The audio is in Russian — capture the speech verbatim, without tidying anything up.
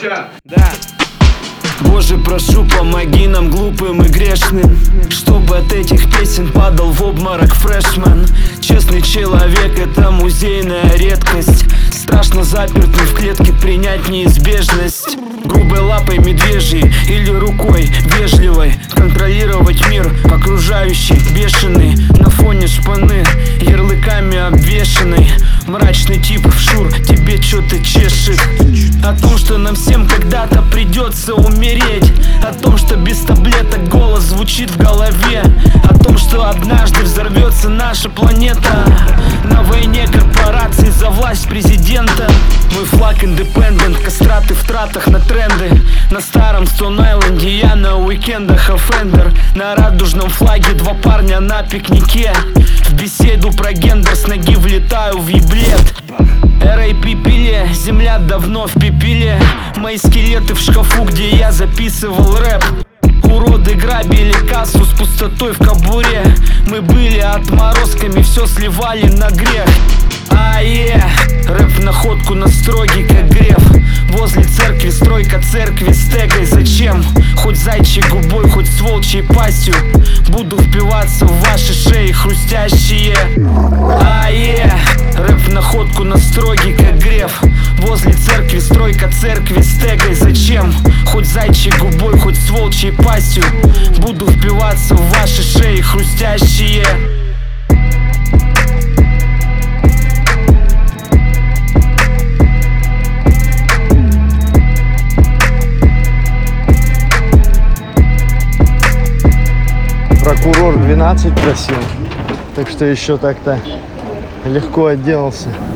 Ща. Да. Боже, прошу, помоги нам, глупым и грешным, чтобы от этих песен падал в обморок фрешмен. Честный человек — это музейная редкость. Страшно запертым в клетке принять неизбежность. Грубой лапой медвежьей или рукой вежливой контролировать мир окружающий, бешеный на фоне шпаны, ярлыками обвешанный. Мрачный тип в шур тебе что-то чешет. О том, что нам всем когда-то придется умереть. О том, что без таблеток голос звучит в голове. О том, что однажды взорвется наша планета. На войне корпораций за власть президента. Мой флаг индепендент, кастраты в тратах на тренды. На старом Стоун-Айленде я на уикендах офендер. На радужном флаге два парня на пикнике. В беседу про гендер с ноги влетаю в еблет. эр эй пи пиле, земля давно в пепеле. Мои скелеты в шкафу, где я записывал рэп. Уроды грабили кассу с пустотой в кобуре. Мы были отморозками, все сливали на грех. Ае, рэп в находку на строгий, как греф. Возле церкви стройка церкви с тегой зачем? Хоть зайчьей губой, хоть с волчьей пастью буду впиваться в ваши шеи хрустящие. Ае, рэп в находку на строгий, как греф. Возле церкви стройка церкви с тегой зачем? Хоть зайчьей губой, хоть с волчьей пастью буду впиваться в ваши шеи хрустящие. Прокурор двенадцать просил, так что еще так-то легко отделался.